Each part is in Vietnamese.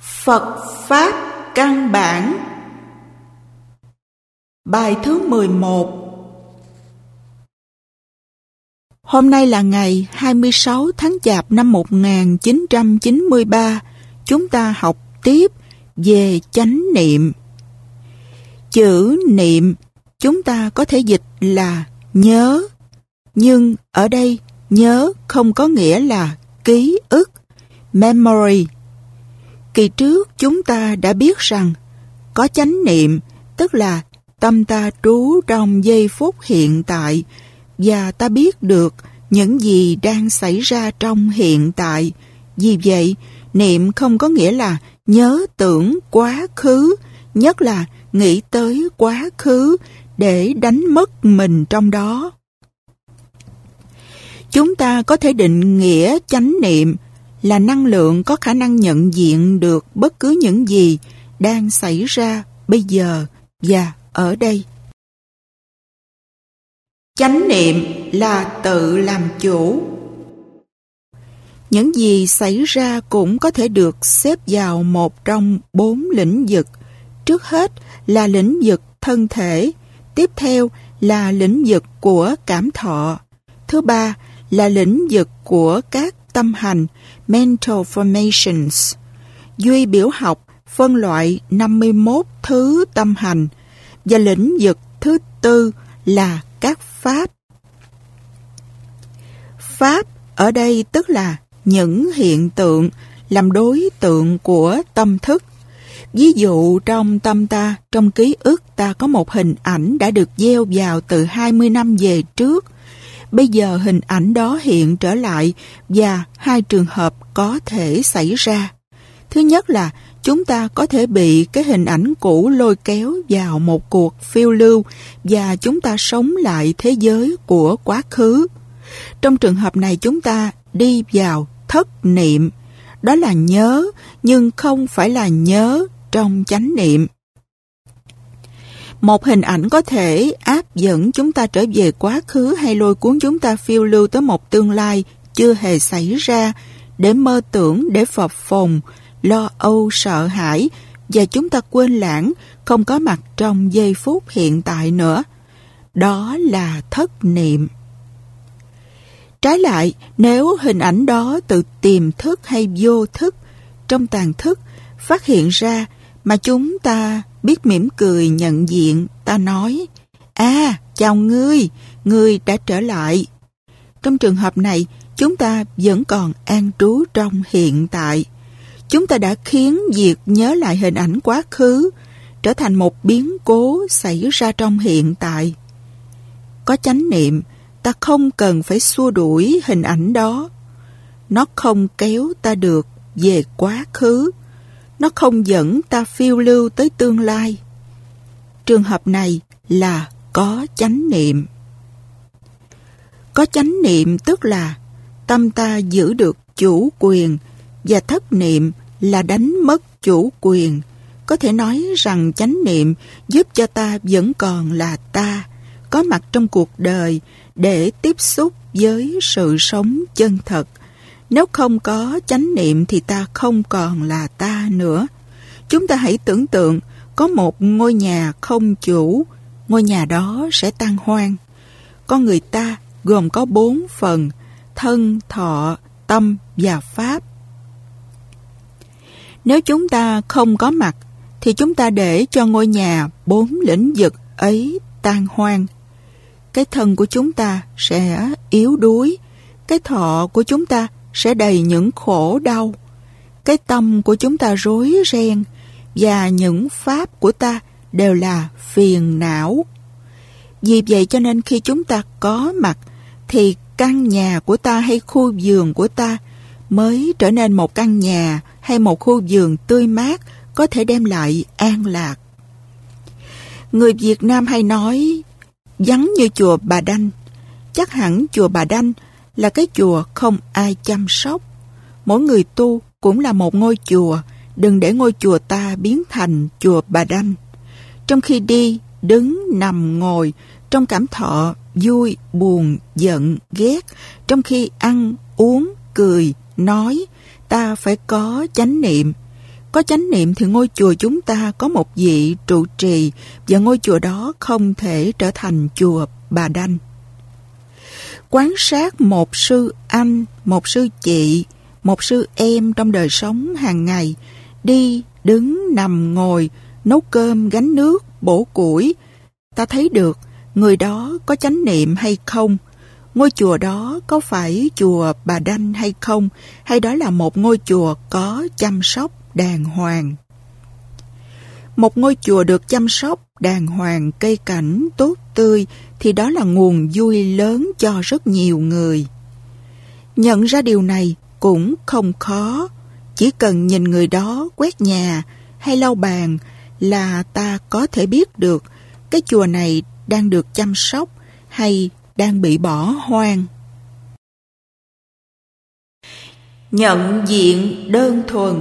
Phật Pháp căn bản. Bài thứ 11. Hôm nay là ngày 26 tháng Chạp năm 1993. Chúng ta học tiếp về chánh niệm. Chữ niệm chúng ta có thể dịch là nhớ, nhưng ở đây nhớ không có nghĩa là ký ức, memory. Kỳ trước chúng ta đã biết rằng có chánh niệm, tức là tâm ta trú trong giây phút hiện tại và ta biết được những gì đang xảy ra trong hiện tại. Vì vậy, niệm không có nghĩa là nhớ tưởng quá khứ, nhất là nghĩ tới quá khứ để đánh mất mình trong đó. Chúng ta có thể định nghĩa chánh niệm là năng lượng có khả năng nhận diện được bất cứ những gì đang xảy ra bây giờ và ở đây. Chánh niệm là tự làm chủ. Những gì xảy ra cũng có thể được xếp vào một trong 4 lĩnh vực. Trước hết là lĩnh vực thân thể, tiếp theo là lĩnh vực của cảm thọ, thứ ba là lĩnh vực của các tâm hành, mental formations. Duy biểu học phân loại 51 thứ tâm hành, và lĩnh vực thứ tư là các pháp. Pháp ở đây tức là những hiện tượng làm đối tượng của tâm thức. Ví dụ trong tâm ta, trong ký ức ta có một hình ảnh đã được gieo vào từ 20 năm về trước. Bây giờ hình ảnh đó hiện trở lại và hai trường hợp có thể xảy ra. Thứ nhất là chúng ta có thể bị cái hình ảnh cũ lôi kéo vào một cuộc phiêu lưu và chúng ta sống lại thế giới của quá khứ. Trong trường hợp này chúng ta đi vào thất niệm. Đó là nhớ, nhưng không phải là nhớ trong chánh niệm. Một hình ảnh có thể áp dẫn chúng ta trở về quá khứ hay lôi cuốn chúng ta phiêu lưu tới một tương lai chưa hề xảy ra để mơ tưởng, để phập phồng, lo âu, sợ hãi và chúng ta quên lãng, không có mặt trong giây phút hiện tại nữa. Đó là thất niệm. Trái lại, nếu hình ảnh đó từ tiềm thức hay vô thức, trong tàng thức phát hiện ra mà chúng ta biết mỉm cười nhận diện, ta nói: chào ngươi đã trở lại. Trong trường hợp này, chúng ta vẫn còn an trú trong hiện tại. Chúng ta đã khiến việc nhớ lại hình ảnh quá khứ trở thành một biến cố xảy ra trong hiện tại. Có chánh niệm, ta không cần phải xua đuổi hình ảnh đó. Nó không kéo ta được về quá khứ. Nó không dẫn ta phiêu lưu tới tương lai. Trường hợp này là có chánh niệm. Có chánh niệm tức là tâm ta giữ được chủ quyền, và thất niệm là đánh mất chủ quyền. Có thể nói rằng chánh niệm giúp cho ta vẫn còn là ta, có mặt trong cuộc đời để tiếp xúc với sự sống chân thật. Nếu không có chánh niệm thì ta không còn là ta nữa. Chúng ta hãy tưởng tượng có một ngôi nhà không chủ, ngôi nhà đó sẽ tan hoang. Con người ta gồm có 4 phần: thân, thọ, tâm và pháp. Nếu chúng ta không có mặt thì chúng ta để cho ngôi nhà 4 lĩnh vực ấy tan hoang. Cái thân của chúng ta sẽ yếu đuối, cái thọ của chúng ta sẽ đầy những khổ đau, cái tâm của chúng ta rối ren, và những pháp của ta đều là phiền não. Vì vậy cho nên khi chúng ta có mặt thì căn nhà của ta hay khu vườn của ta mới trở nên một căn nhà hay một khu vườn tươi mát, có thể đem lại an lạc. Người Việt Nam hay nói vắng như chùa Bà Đanh. Chắc hẳn chùa Bà Đanh là cái chùa không ai chăm sóc. Mỗi người tu cũng là một ngôi chùa. Đừng để ngôi chùa ta biến thành chùa Bà Đanh. Trong khi đi, đứng, nằm, ngồi, trong cảm thọ, vui, buồn, giận, ghét, trong khi ăn, uống, cười, nói, ta phải có chánh niệm. Có chánh niệm thì ngôi chùa chúng ta có một vị trụ trì và ngôi chùa đó không thể trở thành chùa Bà Đanh. Quan sát một sư anh, một sư chị, một sư em trong đời sống hàng ngày, đi, đứng, nằm, ngồi, nấu cơm, gánh nước, bổ củi, ta thấy được người đó có chánh niệm hay không, ngôi chùa đó có phải chùa Bà Đanh hay không, hay đó là một ngôi chùa có chăm sóc đàng hoàng. Một ngôi chùa được chăm sóc đàng hoàng, cây cảnh tốt tươi thì đó là nguồn vui lớn cho rất nhiều người. Nhận ra điều này cũng không khó, chỉ cần nhìn người đó quét nhà hay lau bàn là ta có thể biết được cái chùa này đang được chăm sóc hay đang bị bỏ hoang. Nhận diện đơn thuần.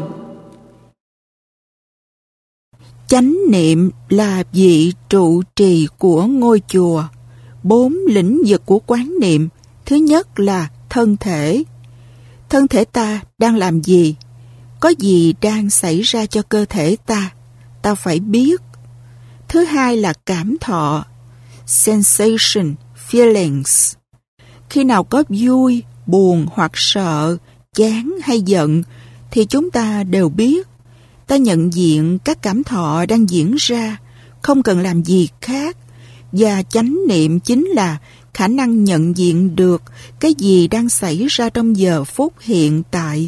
Chánh niệm là vị trụ trì của ngôi chùa. 4 lĩnh vực của quán niệm. Thứ nhất là thân thể. Thân thể ta đang làm gì? Có gì đang xảy ra cho cơ thể ta? Ta phải biết. Thứ hai là cảm thọ. Sensation, feelings. Khi nào có vui, buồn hoặc sợ, chán hay giận thì chúng ta đều biết. Ta nhận diện các cảm thọ đang diễn ra, không cần làm gì khác. Và chánh niệm chính là khả năng nhận diện được cái gì đang xảy ra trong giờ phút hiện tại.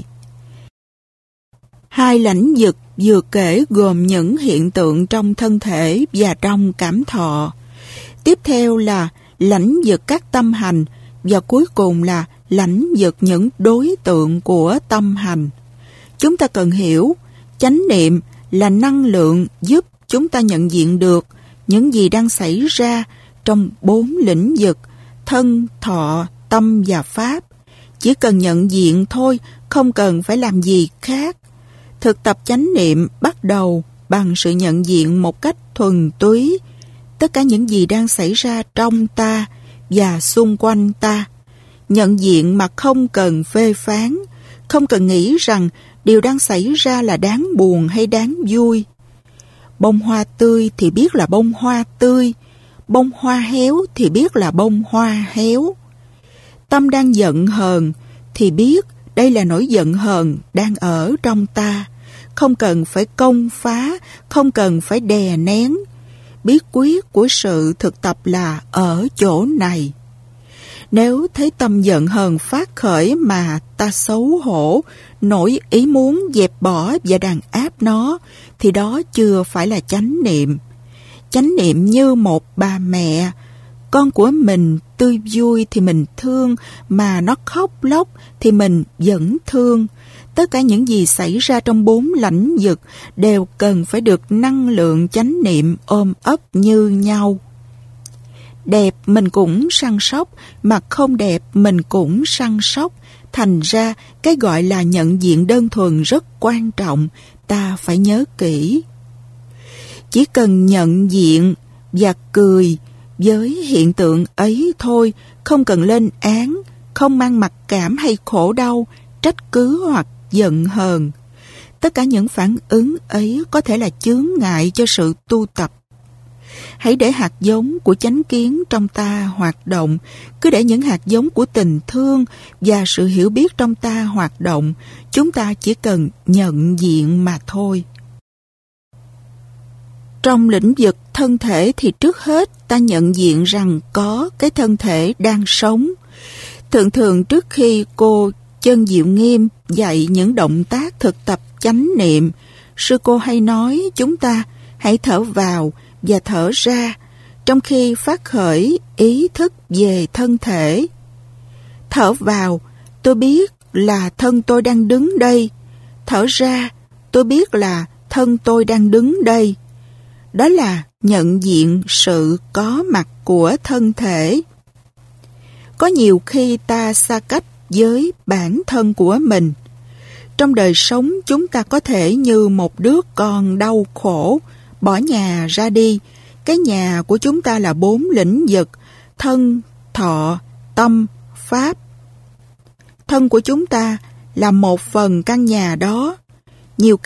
2 lĩnh vực vừa kể gồm những hiện tượng trong thân thể và trong cảm thọ. Tiếp theo là lãnh vực các tâm hành và cuối cùng là lãnh vực những đối tượng của tâm hành. Chúng ta cần hiểu chánh niệm là năng lượng giúp chúng ta nhận diện được những gì đang xảy ra trong 4 lĩnh vực thân, thọ, tâm và pháp. Chỉ cần nhận diện thôi, không cần phải làm gì khác. Thực tập chánh niệm bắt đầu bằng sự nhận diện một cách thuần túy tất cả những gì đang xảy ra trong ta và xung quanh ta. Nhận diện mà không cần phê phán, không cần nghĩ rằng điều đang xảy ra là đáng buồn hay đáng vui. Bông hoa tươi thì biết là bông hoa tươi, bông hoa héo thì biết là bông hoa héo. Tâm đang giận hờn thì biết đây là nỗi giận hờn đang ở trong ta. Không cần phải công phá, không cần phải đè nén. Bí quyết của sự thực tập là ở chỗ này. Nếu thấy tâm giận hờn phát khởi mà ta xấu hổ, nổi ý muốn dẹp bỏ và đàn áp nó, thì đó chưa phải là chánh niệm. Chánh niệm như một bà mẹ. Con của mình tươi vui thì mình thương, mà nó khóc lóc thì mình vẫn thương. Tất cả những gì xảy ra trong 4 lãnh vực đều cần phải được năng lượng chánh niệm ôm ấp như nhau. Đẹp mình cũng săn sóc, mà không đẹp mình cũng săn sóc. Thành ra cái gọi là nhận diện đơn thuần rất quan trọng, ta phải nhớ kỹ. Chỉ cần nhận diện và cười với hiện tượng ấy thôi, không cần lên án, không mang mặc cảm hay khổ đau, trách cứ hoặc giận hờn. Tất cả những phản ứng ấy có thể là chướng ngại cho sự tu tập. Hãy để hạt giống của chánh kiến trong ta hoạt động, cứ để những hạt giống của tình thương và sự hiểu biết trong ta hoạt động, chúng ta chỉ cần nhận diện mà thôi. Trong lĩnh vực thân thể thì trước hết ta nhận diện rằng có cái thân thể đang sống. Thường trước khi cô Chân Diệu Nghiêm dạy những động tác thực tập chánh niệm, sư cô hay nói chúng ta hãy thở vào và thở ra trong khi phát khởi ý thức về thân thể. Thở vào, tôi biết là thân tôi đang đứng đây. Thở ra, tôi biết là thân tôi đang đứng đây. Đó là nhận diện sự có mặt của thân thể. Có nhiều khi ta xa cách với bản thân của mình. Trong đời sống chúng ta có thể như một đứa con đau khổ, bỏ nhà ra đi. Cái nhà của chúng ta là 4 lĩnh vực: thân, thọ, tâm, pháp. Thân của chúng ta là một phần căn nhà đó. Nhiều khi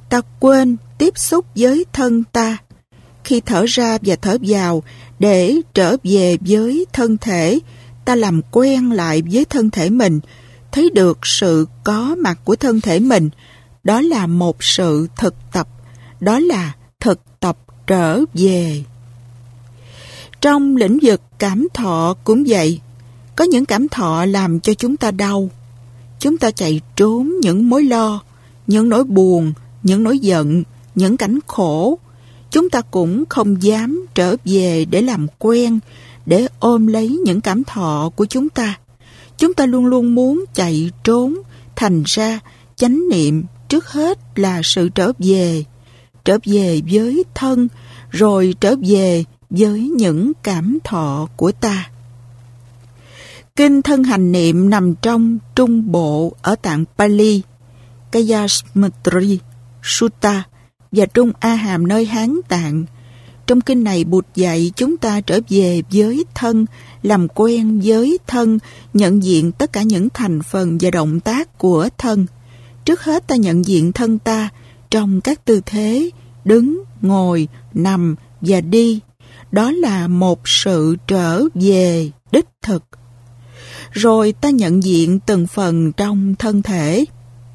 Ta quên tiếp xúc với thân ta. Khi thở ra và thở vào để trở về với thân thể, ta làm quen lại với thân thể mình, thấy được sự có mặt của thân thể mình. Đó là một sự thực tập, đó là thực tập trở về. Trong lĩnh vực cảm thọ cũng vậy. Có những cảm thọ làm cho chúng ta đau. Chúng ta chạy trốn những mối lo, những nỗi buồn, những nỗi giận, những cảnh khổ. Chúng ta cũng không dám trở về để làm quen, để ôm lấy những cảm thọ của chúng ta. Chúng ta luôn luôn muốn chạy trốn, thành ra chánh niệm trước hết là sự trở về với thân, rồi trở về với những cảm thọ của ta. Kinh Thân Hành Niệm nằm trong Trung Bộ ở tạng Pali, Kayasmritri Sutta, và Trung A Hàm nơi Hán Tạng. Trong kinh này, Bụt dạy chúng ta trở về với thân, làm quen với thân, nhận diện tất cả những thành phần và động tác của thân. Trước hết ta nhận diện thân ta trong các tư thế đứng, ngồi, nằm và đi. Đó là một sự trở về đích thực. Rồi ta nhận diện từng phần trong thân thể.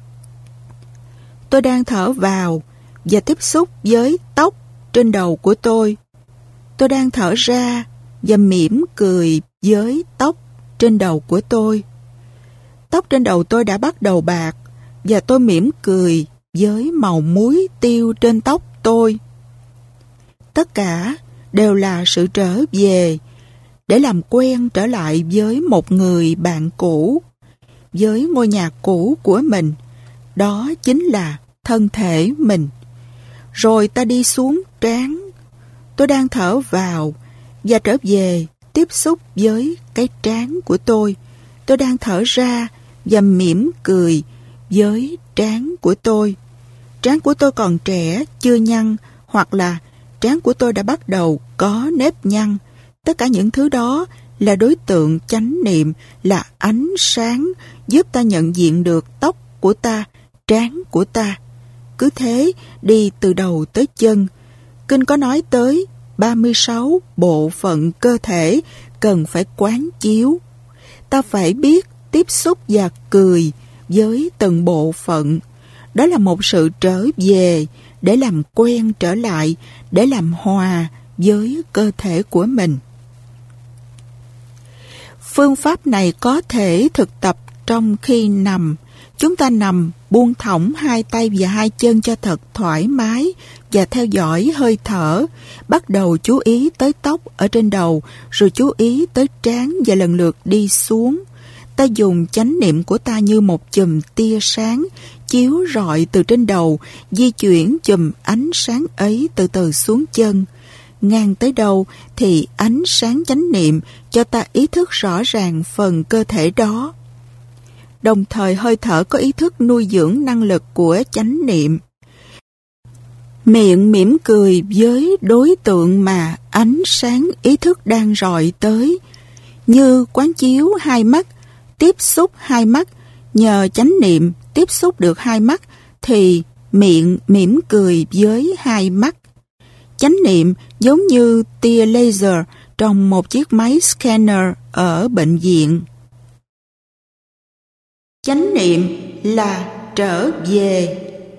Tôi đang thở vào và tiếp xúc với tóc trên đầu của tôi. Tôi đang thở ra và mỉm cười với tóc trên đầu của tôi. Tóc trên đầu tôi đã bắt đầu bạc và tôi mỉm cười với màu muối tiêu trên tóc tôi. Tất cả đều là sự trở về để làm quen trở lại với một người bạn cũ, với ngôi nhà cũ của mình. Đó chính là thân thể mình. Rồi ta đi xuống trán. Tôi đang thở vào và trở về tiếp xúc với cái trán của tôi. Tôi đang thở ra và mỉm cười với trán của tôi. Trán của tôi còn trẻ, chưa nhăn, hoặc là trán của tôi đã bắt đầu có nếp nhăn. Tất cả những thứ đó là đối tượng chánh niệm, là ánh sáng giúp ta nhận diện được tóc của ta, trán của ta. Cứ thế đi từ đầu tới chân. Kinh có nói tới 36 bộ phận cơ thể cần phải quán chiếu. Ta phải biết tiếp xúc và cười với từng bộ phận. Đó là một sự trở về để làm quen trở lại, để làm hòa với cơ thể của mình. Phương pháp này có thể thực tập trong khi nằm. Chúng ta nằm buông thõng hai tay và hai chân cho thật thoải mái và theo dõi hơi thở. Bắt đầu chú ý tới tóc ở trên đầu, rồi chú ý tới trán và lần lượt đi xuống. Ta dùng chánh niệm của ta như một chùm tia sáng chiếu rọi từ trên đầu, di chuyển chùm ánh sáng ấy từ từ xuống chân. Ngang tới đâu thì ánh sáng chánh niệm cho ta ý thức rõ ràng phần cơ thể đó. Đồng thời hơi thở có ý thức nuôi dưỡng năng lực của chánh niệm. Miệng mỉm cười với đối tượng mà ánh sáng ý thức đang rọi tới, như quán chiếu hai mắt, tiếp xúc hai mắt. Nhờ chánh niệm tiếp xúc được hai mắt thì miệng mỉm cười với hai mắt. Chánh niệm giống như tia laser trong một chiếc máy scanner ở bệnh viện. Chánh niệm là trở về.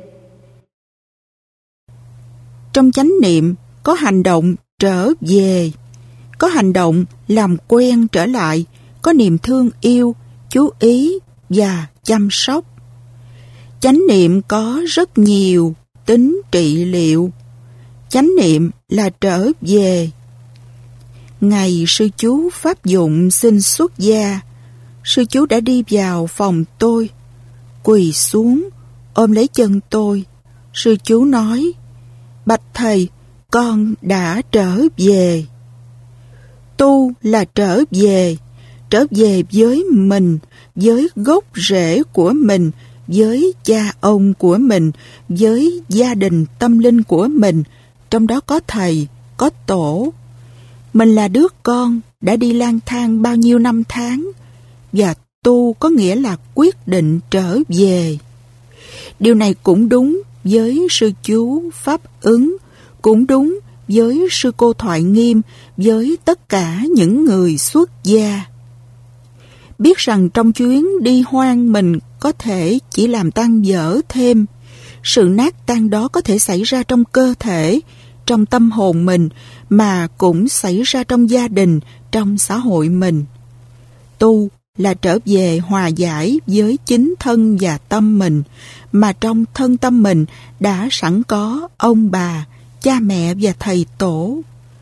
Trong chánh niệm có hành động trở về, có hành động làm quen trở lại, có niềm thương yêu, chú ý và chăm sóc. Chánh niệm có rất nhiều tính trị liệu. Chánh niệm là trở về. Ngày sư chú Pháp Dụng xin xuất gia, sư chú đã đi vào phòng tôi, quỳ xuống, ôm lấy chân tôi. Sư chú nói: "Bạch thầy, con đã trở về." Tu là trở về với mình, với gốc rễ của mình, với cha ông của mình, với gia đình tâm linh của mình, trong đó có thầy, có tổ. Mình là đứa con đã đi lang thang bao nhiêu năm tháng, và tu có nghĩa là quyết định trở về. Điều này cũng đúng với sư chú Pháp Ứng, cũng đúng với sư cô Thoại Nghiêm, với tất cả những người xuất gia. Biết rằng trong chuyến đi hoang mình có thể chỉ làm tan dở thêm. Sự nát tan đó có thể xảy ra trong cơ thể, trong tâm hồn mình, mà cũng xảy ra trong gia đình, trong xã hội mình. Tu là trở về hòa giải với chính thân và tâm mình, mà trong thân tâm mình đã sẵn có ông bà, cha mẹ và thầy tổ.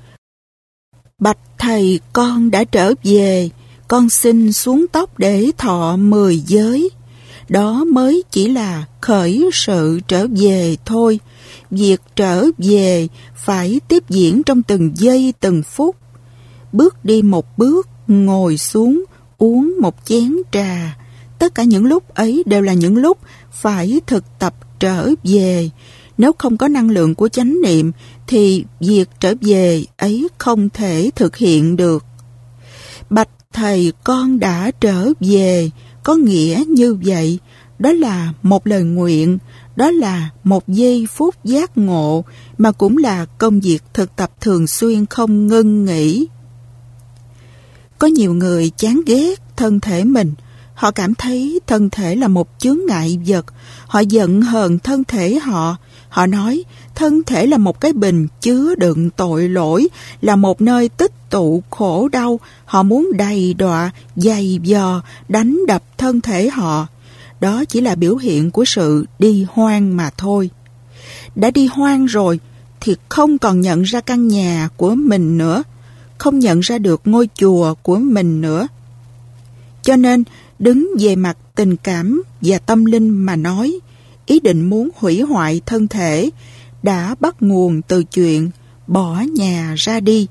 Bạch thầy, con đã trở về, con xin xuống tóc để thọ 10 giới. Đó mới chỉ là khởi sự trở về thôi. Việc trở về phải tiếp diễn trong từng giây từng phút. Bước đi một bước, ngồi xuống, uống một chén trà. Tất cả những lúc ấy đều là những lúc phải thực tập trở về. Nếu không có năng lượng của chánh niệm thì việc trở về ấy không thể thực hiện được. Bạch thầy, con đã trở về, có nghĩa như vậy. Đó là một lời nguyện, đó là một giây phút giác ngộ, mà cũng là công việc thực tập thường xuyên không ngưng nghỉ. Có nhiều người chán ghét thân thể mình. Họ cảm thấy thân thể là một chướng ngại vật. Họ giận hờn thân thể họ. Họ nói thân thể là một cái bình chứa đựng tội lỗi, là một nơi tích tụ khổ đau. Họ muốn đầy đọa, giày vò, đánh đập thân thể họ. Đó chỉ là biểu hiện của sự đi hoang mà thôi. Đã đi hoang rồi thì không còn nhận ra căn nhà của mình nữa, không nhận ra được ngôi chùa của mình nữa. Cho nên, đứng về mặt tình cảm và tâm linh mà nói, ý định muốn hủy hoại thân thể đã bắt nguồn từ chuyện bỏ nhà ra đi.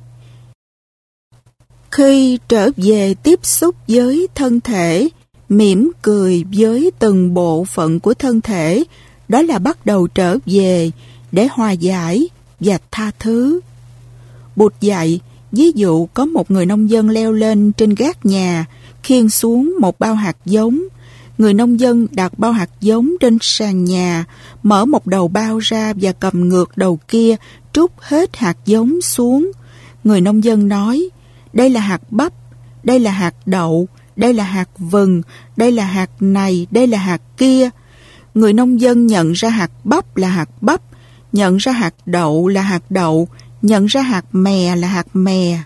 Khi trở về tiếp xúc với thân thể, mỉm cười với từng bộ phận của thân thể, đó là bắt đầu trở về để hòa giải và tha thứ. Bụt dạy, ví dụ có một người nông dân leo lên trên gác nhà, khiêng xuống một bao hạt giống. Người nông dân đặt bao hạt giống trên sàn nhà, mở một đầu bao ra và cầm ngược đầu kia, trút hết hạt giống xuống. Người nông dân nói, đây là hạt bắp, đây là hạt đậu, đây là hạt vừng, đây là hạt này, đây là hạt kia. Người nông dân nhận ra hạt bắp là hạt bắp, nhận ra hạt đậu là hạt đậu, nhận ra hạt mè là hạt mè.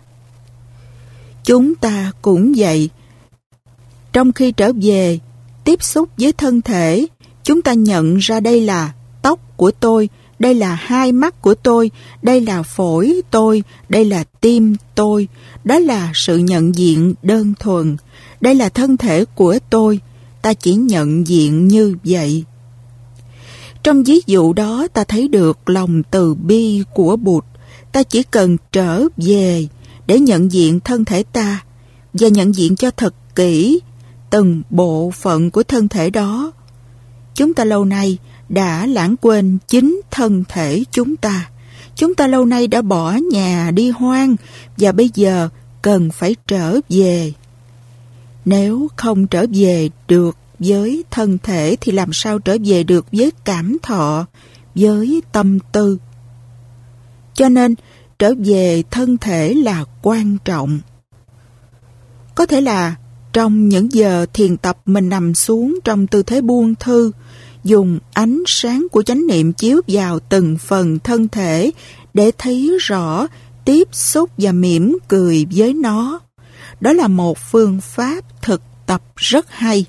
Chúng ta cũng vậy. Trong khi trở về, tiếp xúc với thân thể, chúng ta nhận ra đây là tóc của tôi, đây là hai mắt của tôi, đây là phổi tôi, đây là tim tôi. Đó là sự nhận diện đơn thuần. Đây là thân thể của tôi, ta chỉ nhận diện như vậy. Trong ví dụ đó ta thấy được lòng từ bi của Bụt. Ta chỉ cần trở về để nhận diện thân thể ta và nhận diện cho thật kỹ từng bộ phận của thân thể đó. Chúng ta lâu nay đã lãng quên chính thân thể chúng ta. Chúng ta lâu nay đã bỏ nhà đi hoang và bây giờ cần phải trở về. Nếu không trở về được với thân thể thì làm sao trở về được với cảm thọ, với tâm tư? Cho nên trở về thân thể là quan trọng. Có thể là trong những giờ thiền tập mình nằm xuống trong tư thế buông thư, dùng ánh sáng của chánh niệm chiếu vào từng phần thân thể để thấy rõ, tiếp xúc và mỉm cười với nó. Đó là một phương pháp thực tập rất hay.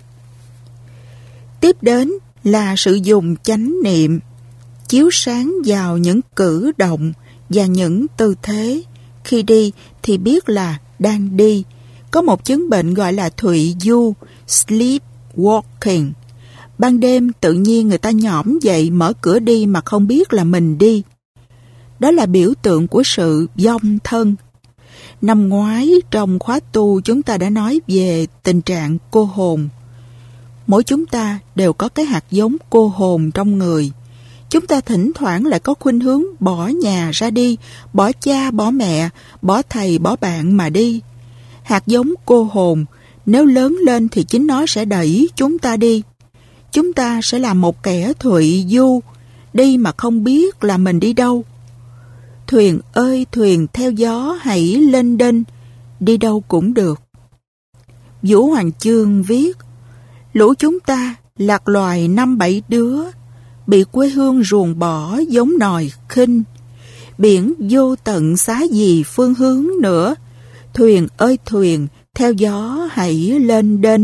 Tiếp đến là sự dùng chánh niệm, chiếu sáng vào những cử động và những tư thế. Khi đi thì biết là đang đi. Có một chứng bệnh gọi là thụy du, sleepwalking. Ban đêm tự nhiên người ta nhõm dậy mở cửa đi mà không biết là mình đi. Đó là biểu tượng của sự vong thân. Năm ngoái trong khóa tu chúng ta đã nói về tình trạng cô hồn. Mỗi chúng ta đều có cái hạt giống cô hồn trong người. Chúng ta thỉnh thoảng lại có khuynh hướng bỏ nhà ra đi, bỏ cha, bỏ mẹ, bỏ thầy, bỏ bạn mà đi. Hạt giống cô hồn, nếu lớn lên thì chính nó sẽ đẩy chúng ta đi. Chúng ta sẽ là một kẻ thụy du, đi mà không biết là mình đi đâu. Thuyền ơi thuyền theo gió hãy lênh đênh, đi đâu cũng được. Vũ Hoàng Chương viết, lũ chúng ta lạc loài 5-7 đứa, bị quê hương ruồng bỏ giống nòi khinh. Biển vô tận xá gì phương hướng nữa, thuyền ơi thuyền theo gió hãy lên đênh.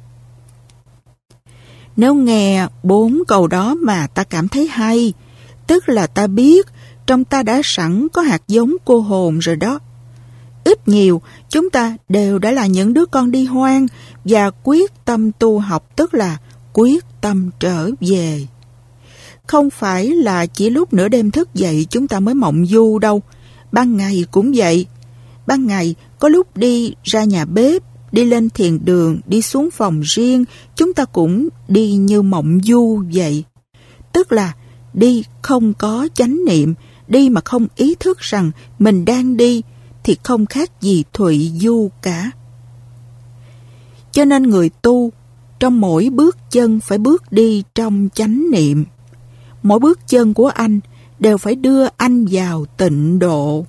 Nếu nghe 4 câu đó mà ta cảm thấy hay, tức là ta biết trong ta đã sẵn có hạt giống cô hồn rồi đó. Ít nhiều, chúng ta đều đã là những đứa con đi hoang và quyết tâm tu học, tức là quyết tâm trở về. Không phải là chỉ lúc nửa đêm thức dậy chúng ta mới mộng du đâu. Ban ngày cũng vậy. Ban ngày có lúc đi ra nhà bếp, đi lên thiền đường, đi xuống phòng riêng, chúng ta cũng đi như mộng du vậy. Tức là đi không có chánh niệm, đi mà không ý thức rằng mình đang đi, thì không khác gì thụy du cả. Cho nên người tu, trong mỗi bước chân phải bước đi trong chánh niệm. Mỗi bước chân của anh đều phải đưa anh vào tịnh độ.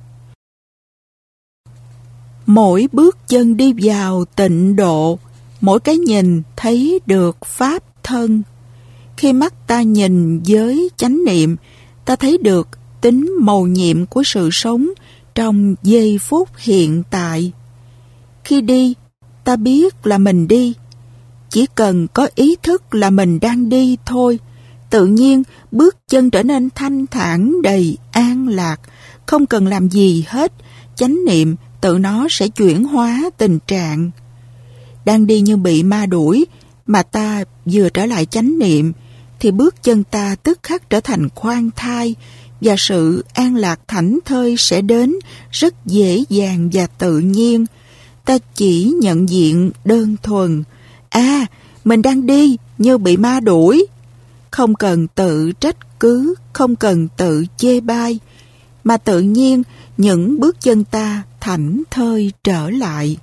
Mỗi bước chân đi vào tịnh độ, mỗi cái nhìn thấy được pháp thân. Khi mắt ta nhìn với chánh niệm, ta thấy được tính mầu nhiệm của sự sống trong giây phút hiện tại. Khi đi, ta biết là mình đi. Chỉ cần có ý thức là mình đang đi thôi, tự nhiên bước chân trở nên thanh thản đầy an lạc, không cần làm gì hết, chánh niệm tự nó sẽ chuyển hóa tình trạng. Đang đi như bị ma đuổi, mà ta vừa trở lại chánh niệm, thì bước chân ta tức khắc trở thành khoan thai, và sự an lạc thảnh thơi sẽ đến rất dễ dàng và tự nhiên. Ta chỉ nhận diện đơn thuần, mình đang đi như bị ma đuổi. Không cần tự trách cứ, không cần tự chê bai, mà tự nhiên những bước chân ta thảnh thơi trở lại.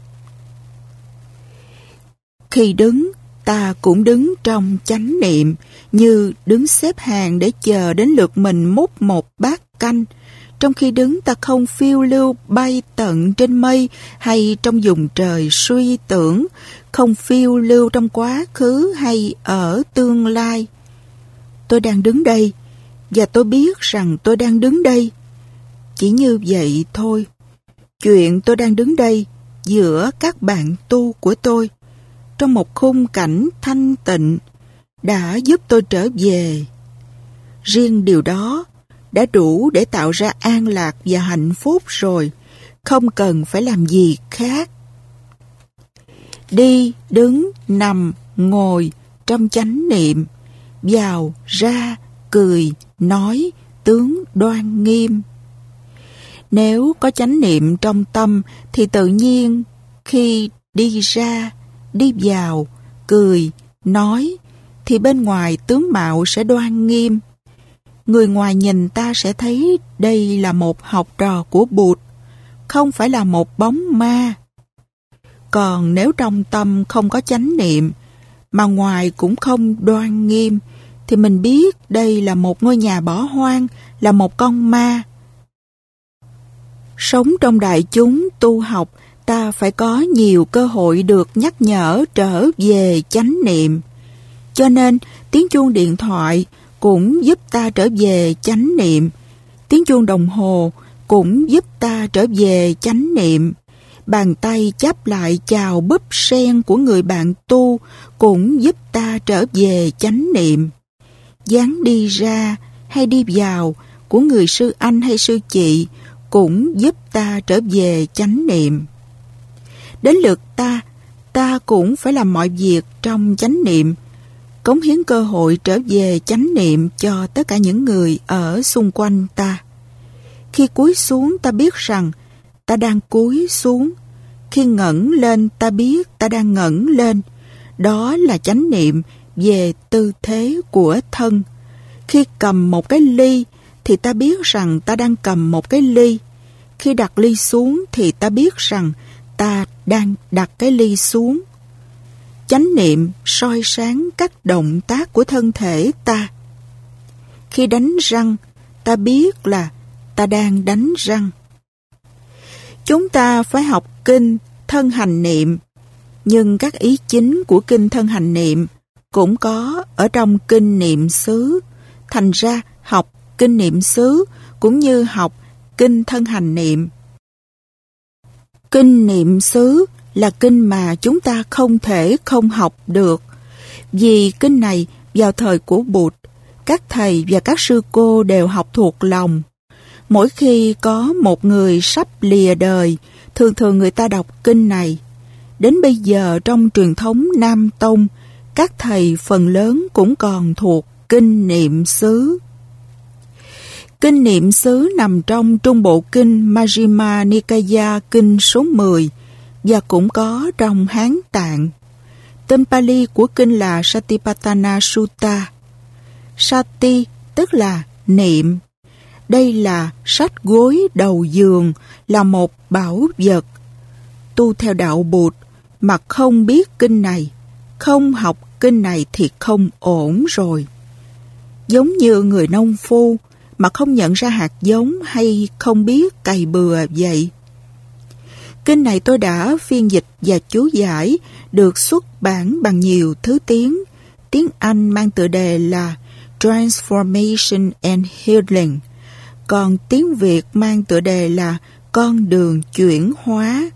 Khi đứng, ta cũng đứng trong chánh niệm, như đứng xếp hàng để chờ đến lượt mình múc một bát canh. Trong khi đứng, ta không phiêu lưu bay tận trên mây hay trong vùng trời suy tưởng, không phiêu lưu trong quá khứ hay ở tương lai. Tôi đang đứng đây, và tôi biết rằng tôi đang đứng đây. Chỉ như vậy thôi. Chuyện tôi đang đứng đây giữa các bạn tu của tôi, trong một khung cảnh thanh tịnh, đã giúp tôi trở về. Riêng điều đó đã đủ để tạo ra an lạc và hạnh phúc rồi, không cần phải làm gì khác. Đi, đứng, nằm, ngồi trong chánh niệm, vào, ra, cười, nói, tướng đoan nghiêm. Nếu có chánh niệm trong tâm thì tự nhiên khi đi ra, đi vào, cười, nói thì bên ngoài tướng mạo sẽ đoan nghiêm. Người ngoài nhìn ta sẽ thấy đây là một học trò của Bụt, không phải là một bóng ma. Còn nếu trong tâm không có chánh niệm, mà ngoài cũng không đoan nghiêm, thì mình biết đây là một ngôi nhà bỏ hoang, là một con ma. Sống trong đại chúng tu học, ta phải có nhiều cơ hội được nhắc nhở trở về chánh niệm. Cho nên tiếng chuông điện thoại cũng giúp ta trở về chánh niệm. Tiếng chuông đồng hồ cũng giúp ta trở về chánh niệm. Bàn tay chắp lại chào búp sen của người bạn tu cũng giúp ta trở về chánh niệm. Dáng đi ra hay đi vào của người sư anh hay sư chị cũng giúp ta trở về chánh niệm. Đến lượt ta cũng phải làm mọi việc trong chánh niệm, cống hiến cơ hội trở về chánh niệm cho tất cả những người ở xung quanh ta. Khi cúi xuống ta biết rằng ta đang cúi xuống. Khi ngẩng lên ta biết ta đang ngẩng lên. Đó là chánh niệm về tư thế của thân. Khi cầm một cái ly thì ta biết rằng ta đang cầm một cái ly. Khi đặt ly xuống thì ta biết rằng ta đang đặt cái ly xuống. Chánh niệm soi sáng các động tác của thân thể ta. Khi đánh răng, ta biết là ta đang đánh răng. Chúng ta phải học kinh thân hành niệm, nhưng các ý chính của kinh thân hành niệm cũng có ở trong kinh niệm xứ. Thành ra học kinh niệm xứ cũng như học kinh thân hành niệm. Kinh niệm xứ là kinh mà chúng ta không thể không học được. Vì kinh này vào thời của Bụt, các thầy và các sư cô đều học thuộc lòng. Mỗi khi có một người sắp lìa đời, thường người ta đọc kinh này. Đến bây giờ trong truyền thống Nam Tông, các thầy phần lớn cũng còn thuộc kinh niệm xứ. Kinh niệm xứ nằm trong trung bộ kinh Majjhima Nikaya kinh số 10 và cũng có trong Hán Tạng. Tên Pali của kinh là Satipatthana Sutta. Sati tức là niệm. Đây là sách gối đầu giường, là một bảo vật. Tu theo đạo Bụt mà không biết kinh này, không học kinh này thì không ổn rồi. Giống như người nông phu mà không nhận ra hạt giống hay không biết cày bừa vậy. Kinh này tôi đã phiên dịch và chú giải, được xuất bản bằng nhiều thứ tiếng. Tiếng Anh mang tựa đề là Transformation and Healing, còn tiếng Việt mang tựa đề là Con đường chuyển hóa.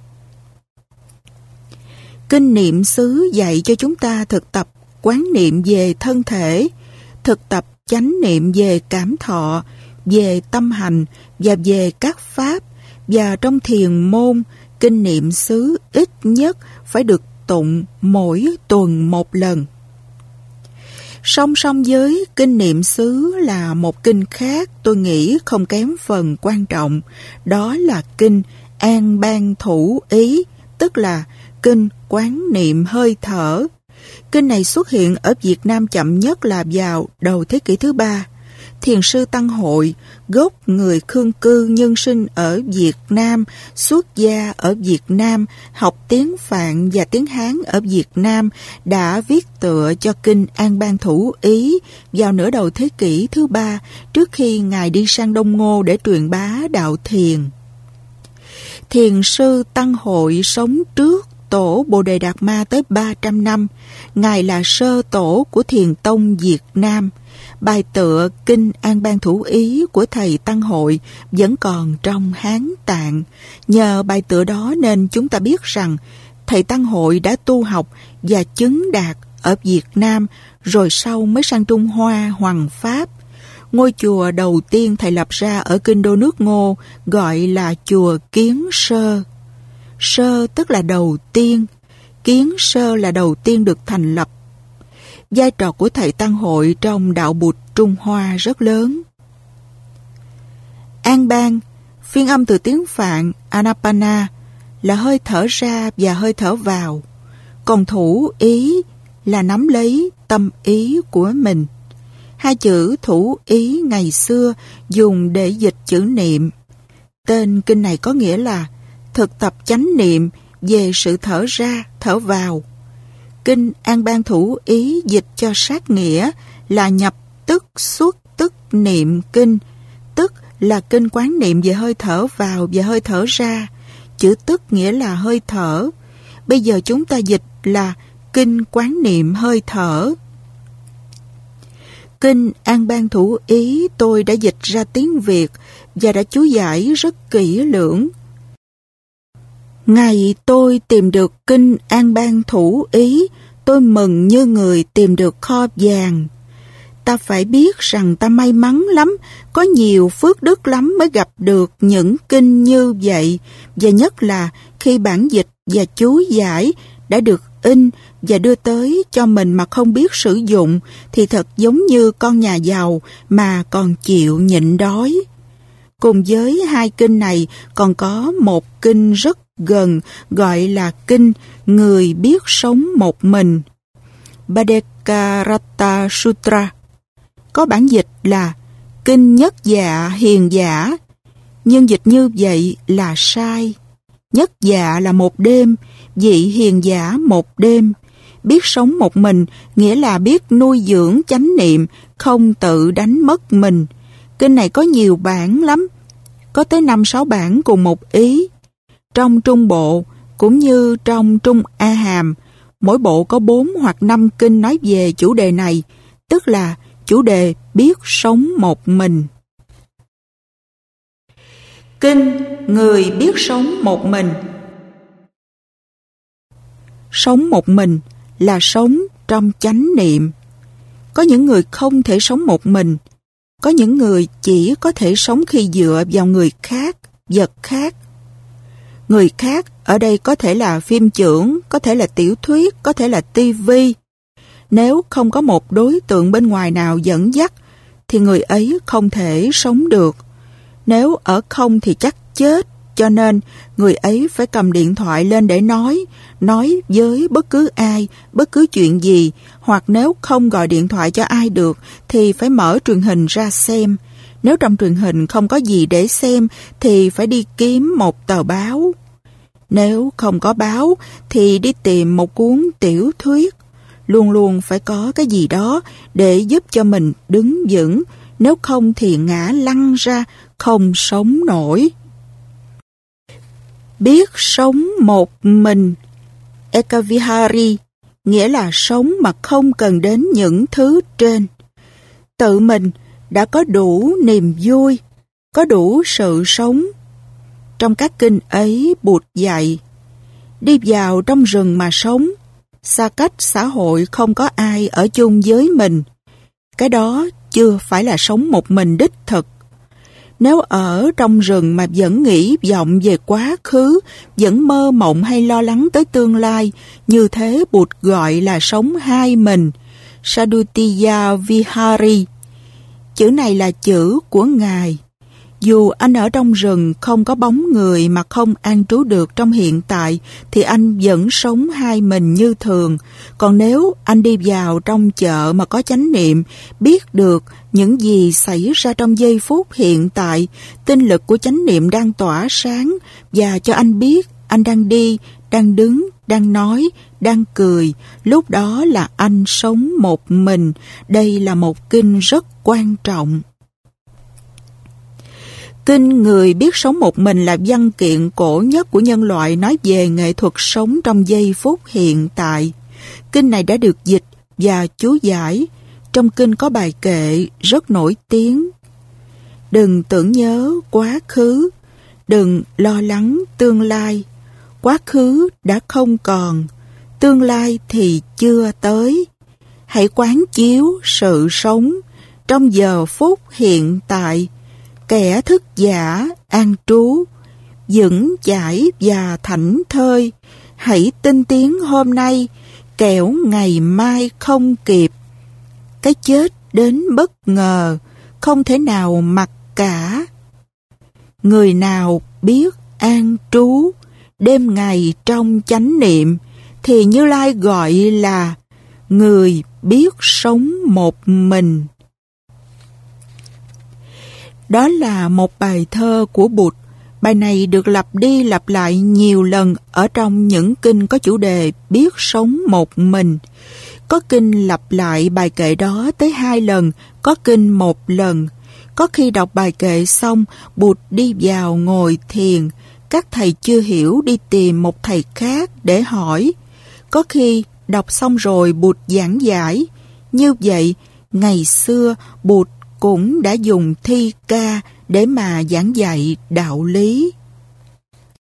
Kinh niệm xứ dạy cho chúng ta thực tập quán niệm về thân thể, thực tập chánh niệm về cảm thọ, về tâm hành và về các pháp. Và trong thiền môn, kinh niệm xứ ít nhất phải được tụng mỗi tuần một lần. Song song với kinh niệm xứ là một kinh khác tôi nghĩ không kém phần quan trọng, đó là kinh An Ban Thủ Ý, tức là kinh quán niệm hơi thở. Kinh này xuất hiện ở Việt Nam chậm nhất là vào đầu thế kỷ thứ 3. Thiền sư Tăng Hội, gốc người Khương cư nhưng sinh ở Việt Nam, xuất gia ở Việt Nam, học tiếng Phạn và tiếng Hán ở Việt Nam, đã viết tựa cho kinh An Ban Thủ Ý vào nửa đầu thế kỷ thứ 3, trước khi Ngài đi sang Đông Ngô để truyền bá đạo thiền. Thiền sư Tăng Hội sống trước Tổ Bồ Đề Đạt Ma tới 300 năm. Ngài là sơ tổ của Thiền Tông Việt Nam. Bài tựa kinh An Ban Thủ Ý của thầy Tăng Hội vẫn còn trong Hán Tạng. Nhờ bài tựa đó nên chúng ta biết rằng thầy Tăng Hội đã tu học và chứng đạt ở Việt Nam, rồi sau mới sang Trung Hoa hoằng pháp. Ngôi chùa đầu tiên thầy lập ra ở kinh đô nước Ngô gọi là chùa Kiến Sơ. Sơ tức là đầu tiên, Kiến Sơ là đầu tiên được thành lập. Vai trò của thầy Tăng Hội trong đạo Bụt Trung Hoa rất lớn. An Ban, phiên âm từ tiếng Phạn Anapana, là hơi thở ra và hơi thở vào. Còn thủ ý là nắm lấy tâm ý của mình. Hai chữ thủ ý ngày xưa dùng để dịch chữ niệm. Tên kinh này có nghĩa là thực tập chánh niệm về sự thở ra, thở vào. Kinh An Ban Thủ Ý dịch cho sát nghĩa là nhập tức xuất tức niệm kinh, tức là kinh quán niệm về hơi thở vào và hơi thở ra. Chữ tức nghĩa là hơi thở. Bây giờ chúng ta dịch là kinh quán niệm hơi thở. Kinh An Ban Thủ Ý tôi đã dịch ra tiếng Việt và đã chú giải rất kỹ lưỡng. Ngày tôi tìm được kinh An Ban Thủ Ý, tôi mừng như người tìm được kho vàng. Ta phải biết rằng ta may mắn lắm, có nhiều phước đức lắm mới gặp được những kinh như vậy, và nhất là khi bản dịch và chú giải đã được in và đưa tới cho mình mà không biết sử dụng, thì thật giống như con nhà giàu mà còn chịu nhịn đói. Cùng với hai kinh này còn có một kinh rất gần gọi là kinh Người biết sống một mình, Bhaddekarata Sutra. Có bản dịch là kinh Nhất Dạ Hiền Giả, nhưng dịch như vậy là sai. Nhất Dạ là một đêm, vị hiền giả một đêm. Biết sống một mình nghĩa là biết nuôi dưỡng chánh niệm, không tự đánh mất mình. Kinh này có nhiều bản lắm, có tới 5-6 bản cùng một ý. Trong Trung Bộ cũng như trong Trung A Hàm, mỗi bộ có 4 hoặc 5 kinh nói về chủ đề này, tức là chủ đề biết sống một mình. Kinh Người biết sống một mình. Sống một mình là sống trong chánh niệm. Có những người không thể sống một mình. Có những người chỉ có thể sống khi dựa vào người khác, vật khác. Người khác ở đây có thể là phim chưởng, có thể là tiểu thuyết, có thể là tivi. Nếu không có một đối tượng bên ngoài nào dẫn dắt, thì người ấy không thể sống được. Nếu ở không thì chắc chết, cho nên người ấy phải cầm điện thoại lên để nói với bất cứ ai, bất cứ chuyện gì, hoặc nếu không gọi điện thoại cho ai được thì phải mở truyền hình ra xem. Nếu trong truyền hình không có gì để xem thì phải đi kiếm một tờ báo. Nếu không có báo thì đi tìm một cuốn tiểu thuyết. Luôn luôn phải có cái gì đó để giúp cho mình đứng vững, nếu không thì ngã lăn ra, không sống nổi. Biết sống một mình, Ekavihari, nghĩa là sống mà không cần đến những thứ trên. Tự mình đã có đủ niềm vui, có đủ sự sống. Trong các kinh ấy, Bụt dạy, đi vào trong rừng mà sống, xa cách xã hội không có ai ở chung với mình. Cái đó chưa phải là sống một mình đích thực. Nếu ở trong rừng mà vẫn nghĩ vọng về quá khứ, vẫn mơ mộng hay lo lắng tới tương lai, như thế Bụt gọi là sống hai mình, Sadutiya Vihari. Chữ này là chữ của Ngài. Dù anh ở trong rừng không có bóng người mà không an trú được trong hiện tại, thì anh vẫn sống hai mình như thường. Còn nếu anh đi vào trong chợ mà có chánh niệm, biết được những gì xảy ra trong giây phút hiện tại, tinh lực của chánh niệm đang tỏa sáng và cho anh biết anh đang đi, đang đứng, đang nói, đang cười, lúc đó là anh sống một mình. Đây là một kinh rất quan trọng. Kinh Người biết sống một mình là văn kiện cổ nhất của nhân loại nói về nghệ thuật sống trong giây phút hiện tại. Kinh này đã được dịch và chú giải. Trong kinh có bài kệ rất nổi tiếng. Đừng tưởng nhớ quá khứ, đừng lo lắng tương lai. Quá khứ đã không còn, tương lai thì chưa tới. Hãy quán chiếu sự sống trong giờ phút hiện tại. Kẻ thức giả an trú, vững chãi và thảnh thơi. Hãy tinh tiến hôm nay, kẻo ngày mai không kịp. Cái chết đến bất ngờ, không thể nào mặc cả. Người nào biết an trú, đêm ngày trong chánh niệm, thì Như Lai gọi là người biết sống một mình. Đó là một bài thơ của Bụt. Bài này được lặp đi lặp lại nhiều lần ở trong những kinh có chủ đề biết sống một mình. Có kinh lặp lại bài kệ đó tới 2 lần, có kinh 1 lần. Có khi đọc bài kệ xong, Bụt đi vào ngồi thiền. Các thầy chưa hiểu đi tìm một thầy khác để hỏi. Có khi đọc xong rồi Bụt giảng giải. Như vậy, ngày xưa Bụt cũng đã dùng thi ca để mà giảng dạy đạo lý.